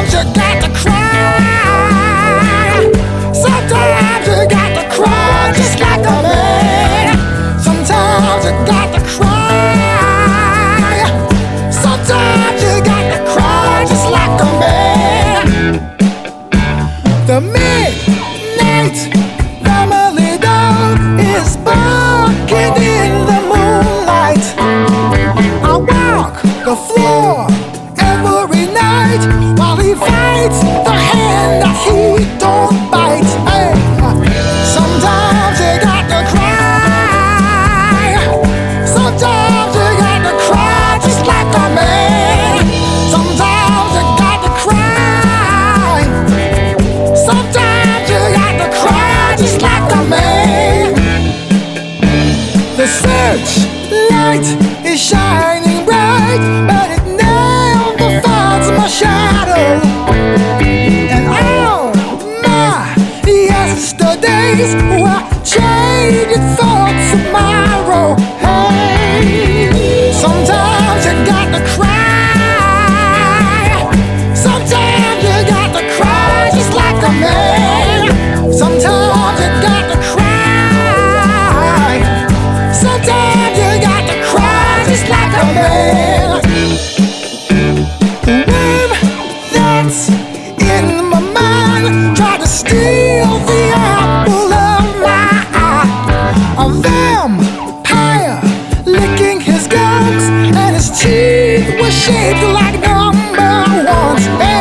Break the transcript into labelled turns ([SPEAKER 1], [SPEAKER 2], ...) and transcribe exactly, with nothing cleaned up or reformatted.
[SPEAKER 1] Sometimes you got to cry. Sometimes you got to cry just like a man. Sometimes you got to cry. Sometimes you got to cry just like a man. The midnight family dog is barking in the moonlight. I walk the floor every night while he fights the hand that he don't bite. Hey, sometimes you got to cry. Sometimes you got to cry just like a man. Sometimes you got to cry. Sometimes you got to cry just like a man. The searchlight is shining bright, but it never finds my shadow. And all my yesterdays were traded for tomorrow. Hey, sometimes you got to cry. Sometimes you got to cry just like a man. Sometimes you got to cry. Sometimes you got to cry just like a man. The worm that's in my mind tried to steal the apple of my eye. A vampire licking his gums, and his teeth were shaped like number ones.